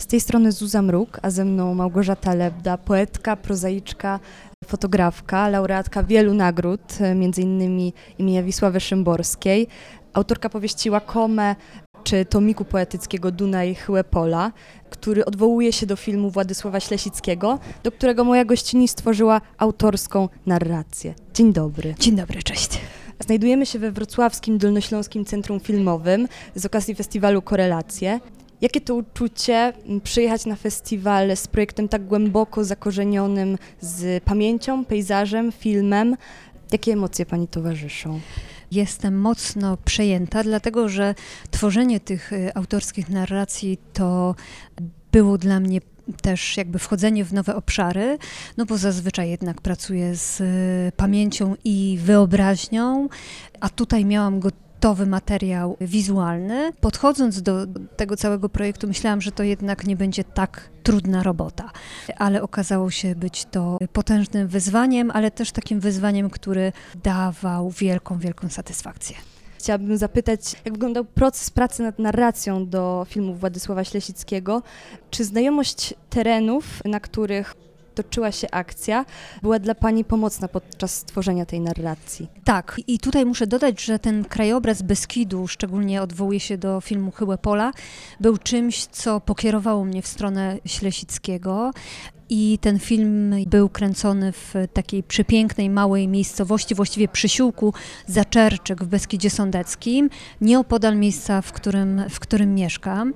tej strony Zuza Mruk, a ze mną Małgorzata Lebda, poetka, prozaiczka, fotografka, laureatka wielu nagród, m.in. imienia Wisławy Szymborskiej, autorka powieści Łakome czy tomiku poetyckiego Dunaj Chyłe Pola, który odwołuje się do filmu Władysława Ślesickiego, do którego moja gościni stworzyła autorską narrację. Dzień dobry. Dzień dobry, cześć. Znajdujemy się we Wrocławskim Dolnośląskim Centrum Filmowym z okazji festiwalu Korelacje. Jakie to uczucie przyjechać na festiwal z projektem tak głęboko zakorzenionym z pamięcią, pejzażem, filmem? Jakie emocje pani towarzyszą? Jestem mocno przejęta, dlatego że tworzenie tych autorskich narracji to było dla mnie też jakby wchodzenie w nowe obszary, no bo zazwyczaj jednak pracuję z pamięcią i wyobraźnią, a tutaj miałam gotowy materiał wizualny. Podchodząc do tego całego projektu, myślałam, że to jednak nie będzie tak trudna robota, ale okazało się być to potężnym wyzwaniem, ale też takim wyzwaniem, który dawał wielką satysfakcję. Chciałabym zapytać, jak wyglądał proces pracy nad narracją do filmu Władysława Ślesickiego? Czy znajomość terenów, na których toczyła się akcja, była dla pani pomocna podczas tworzenia tej narracji? Tak, i tutaj muszę dodać, że ten krajobraz Beskidu, szczególnie odwołuje się do filmu Chyłe Pola, był czymś, co pokierowało mnie w stronę Ślesickiego. I ten film był kręcony w takiej przepięknej, małej miejscowości, właściwie przysiłku Zaczerczyk w Beskidzie Sądeckim, nieopodal miejsca, w którym mieszkam.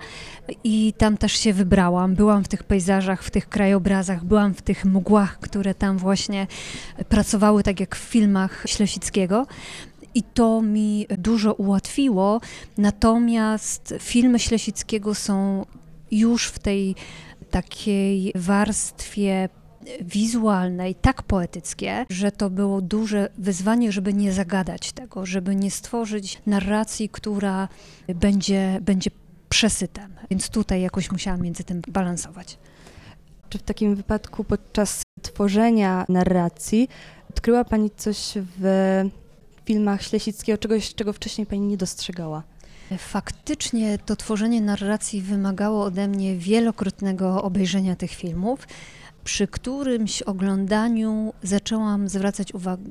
I tam też się wybrałam. Byłam w tych pejzażach, w tych krajobrazach, byłam w tych mgłach, które tam właśnie pracowały, tak jak w filmach Ślesickiego. I to mi dużo ułatwiło, natomiast filmy Ślesickiego są już w tej takiej warstwie wizualnej, tak poetyckie, że to było duże wyzwanie, żeby nie zagadać tego, żeby nie stworzyć narracji, która będzie przesytem. Więc tutaj jakoś musiałam między tym balansować. Czy w takim wypadku podczas tworzenia narracji odkryła pani coś w filmach Ślesickiego, czegoś, czego wcześniej pani nie dostrzegała? Faktycznie to tworzenie narracji wymagało ode mnie wielokrotnego obejrzenia tych filmów. Przy którymś oglądaniu zaczęłam zwracać uwagę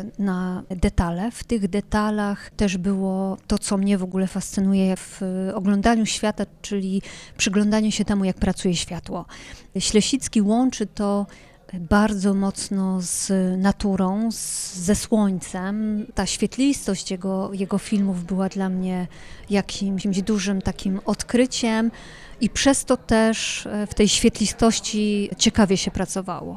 na detale. W tych detalach też było to, co mnie w ogóle fascynuje w oglądaniu świata, czyli przyglądaniu się temu, jak pracuje światło. Ślesicki łączy to bardzo mocno z naturą, ze słońcem. Ta świetlistość jego filmów była dla mnie jakimś dużym takim odkryciem i przez to też w tej świetlistości ciekawie się pracowało.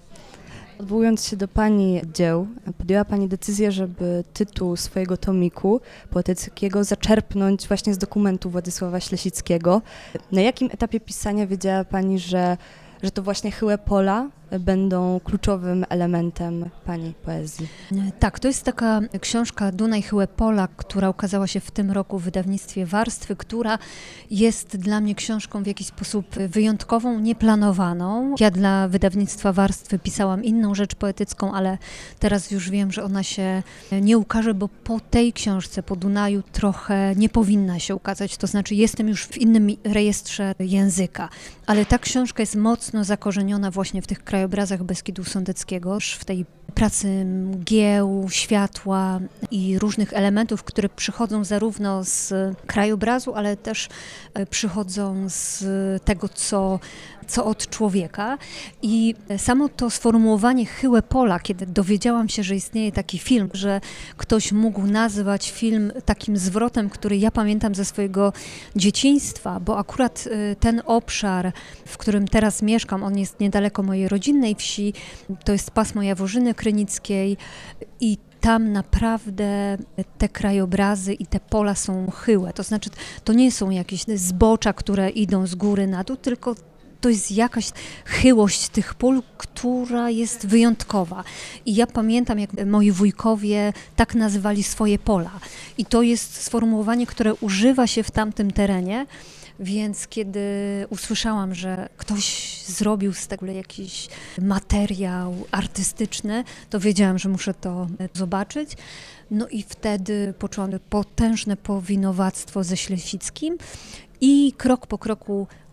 Odwołując się do pani dzieł, podjęła pani decyzję, żeby tytuł swojego tomiku poetyckiego zaczerpnąć właśnie z dokumentu Władysława Ślesickiego. Na jakim etapie pisania wiedziała pani, że to właśnie Chyłe Pola będą kluczowym elementem pani poezji? Tak, to jest taka książka Dunaj Chyłe Pola, która ukazała się w tym roku w wydawnictwie Warstwy, która jest dla mnie książką w jakiś sposób wyjątkową, nieplanowaną. Ja dla wydawnictwa Warstwy pisałam inną rzecz poetycką, ale teraz już wiem, że ona się nie ukaże, bo po tej książce, po Dunaju trochę nie powinna się ukazać. To znaczy jestem już w innym rejestrze języka, ale ta książka jest mocno zakorzeniona właśnie w tych krajobrazach Beskidu Sądeckiego, w tej pracy mgieł, światła i różnych elementów, które przychodzą zarówno z krajobrazu, ale też przychodzą z tego, co od człowieka. I samo to sformułowanie Chyłe Pola, kiedy dowiedziałam się, że istnieje taki film, że ktoś mógł nazwać film takim zwrotem, który ja pamiętam ze swojego dzieciństwa, bo akurat ten obszar, w którym teraz mieszkam, on jest niedaleko mojej rodzinnej wsi, to jest pasmo Jaworzyny Krynickiej i tam naprawdę te krajobrazy i te pola są chyłe. To znaczy, to nie są jakieś zbocza, które idą z góry na dół, tylko to jest jakaś chyłość tych pól, która jest wyjątkowa. I ja pamiętam, jak moi wujkowie tak nazywali swoje pola. I to jest sformułowanie, które używa się w tamtym terenie. Więc kiedy usłyszałam, że ktoś zrobił z tego jakiś materiał artystyczny, to wiedziałam, że muszę to zobaczyć. No i wtedy poczułam potężne powinowactwo ze Ślesickim i krok po kroku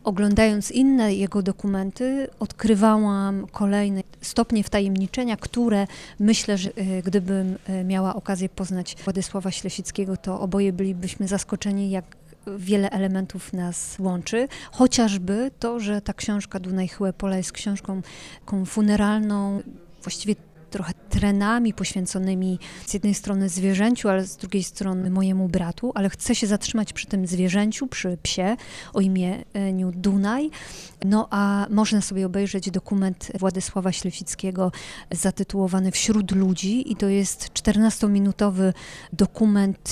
Oglądając inne jego dokumenty, odkrywałam kolejne stopnie wtajemniczenia, które myślę, że gdybym miała okazję poznać Władysława Ślesickiego, to oboje bylibyśmy zaskoczeni, jak wiele elementów nas łączy. Chociażby to, że ta książka Dunaj Chyłe Pola jest książką taką funeralną, właściwie trochę trenami poświęconymi z jednej strony zwierzęciu, ale z drugiej strony mojemu bratu, ale chcę się zatrzymać przy tym zwierzęciu, przy psie o imieniu Dunaj. No a można sobie obejrzeć dokument Władysława Ślesickiego zatytułowany Wśród ludzi i to jest 14-minutowy dokument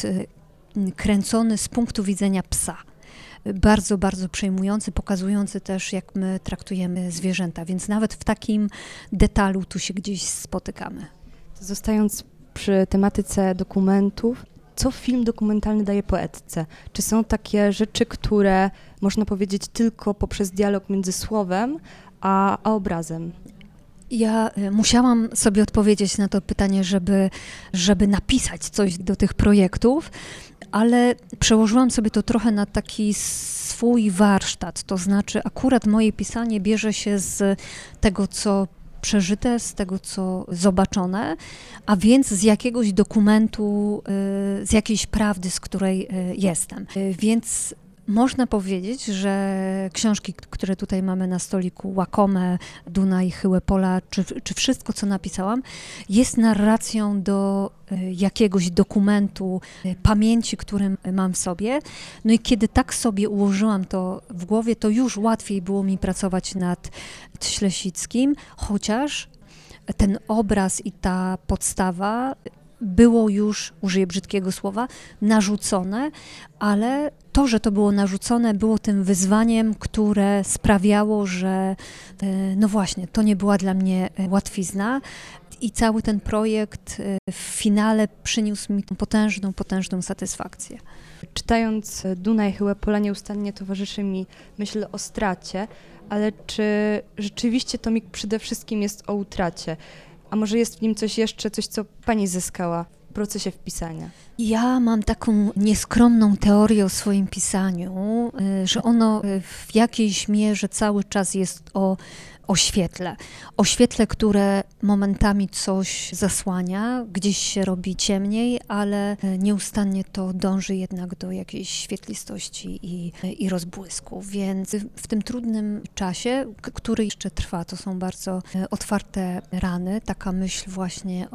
kręcony z punktu widzenia psa. Bardzo, bardzo przejmujący, pokazujący też, jak my traktujemy zwierzęta, więc nawet w takim detalu tu się gdzieś spotykamy. Zostając przy tematyce dokumentów, co film dokumentalny daje poetce? Czy są takie rzeczy, które można powiedzieć tylko poprzez dialog między słowem a obrazem? Ja musiałam sobie odpowiedzieć na to pytanie, żeby napisać coś do tych projektów, ale przełożyłam sobie to trochę na taki swój warsztat, to znaczy akurat moje pisanie bierze się z tego, co przeżyte, z tego, co zobaczone, a więc z jakiegoś dokumentu, z jakiejś prawdy, z której jestem. Więc można powiedzieć, że książki, które tutaj mamy na stoliku, Łakome, Dunaj Chyłe Pola, czy wszystko, co napisałam, jest narracją do jakiegoś dokumentu pamięci, który mam w sobie. No i kiedy tak sobie ułożyłam to w głowie, to już łatwiej było mi pracować nad Ślesickim, chociaż ten obraz i ta podstawa było już, użyję brzydkiego słowa, narzucone, ale to, że to było narzucone, było tym wyzwaniem, które sprawiało, że no właśnie, to nie była dla mnie łatwizna i cały ten projekt w finale przyniósł mi potężną satysfakcję. Czytając Dunaj Chyłe Pola nieustannie towarzyszy mi myśl o stracie, ale czy rzeczywiście tomik przede wszystkim jest o utracie? A może jest w nim coś jeszcze, coś, co pani zyskała w procesie wpisania? Ja mam taką nieskromną teorię o swoim pisaniu, że ono w jakiejś mierze cały czas jest o świetle. O świetle, które momentami coś zasłania, gdzieś się robi ciemniej, ale nieustannie to dąży jednak do jakiejś świetlistości i rozbłysku. Więc w tym trudnym czasie, który jeszcze trwa, to są bardzo otwarte rany, taka myśl właśnie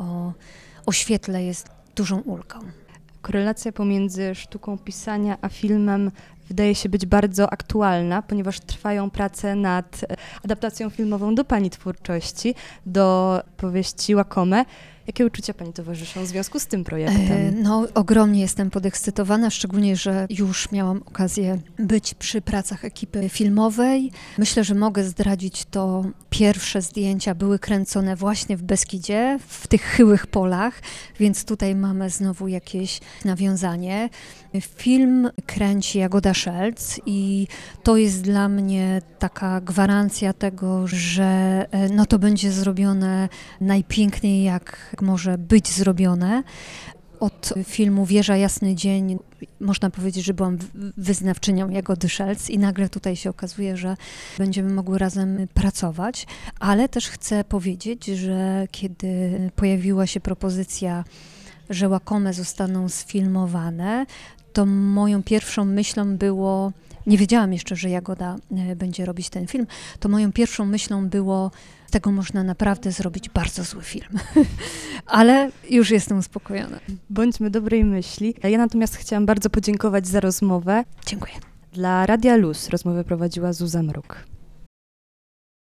o świetle jest dużą ulgą. Korelacja pomiędzy sztuką pisania a filmem wydaje się być bardzo aktualna, ponieważ trwają prace nad adaptacją filmową do pani twórczości, do powieści Łakome. Jakie uczucia pani towarzyszą w związku z tym projektem? No, ogromnie jestem podekscytowana, szczególnie, że już miałam okazję być przy pracach ekipy filmowej. Myślę, że mogę zdradzić to. Pierwsze zdjęcia były kręcone właśnie w Beskidzie, w tych chyłych polach, więc tutaj mamy znowu jakieś nawiązanie. Film kręci Jagoda Szelc i to jest dla mnie taka gwarancja tego, że no to będzie zrobione najpiękniej, jak może być zrobione. Od filmu Wieża Jasny Dzień można powiedzieć, że byłam wyznawczynią Jagody Szelc i nagle tutaj się okazuje, że będziemy mogły razem pracować, ale też chcę powiedzieć, że kiedy pojawiła się propozycja, że Łakome zostaną sfilmowane, to moją pierwszą myślą było, nie wiedziałam jeszcze, że Jagoda będzie robić ten film, to moją pierwszą myślą było, z tego można naprawdę zrobić bardzo zły film. Ale już jestem uspokojona. Bądźmy dobrej myśli. Ja natomiast chciałam bardzo podziękować za rozmowę. Dziękuję. Dla Radia Luz rozmowę prowadziła Zuza Mruk.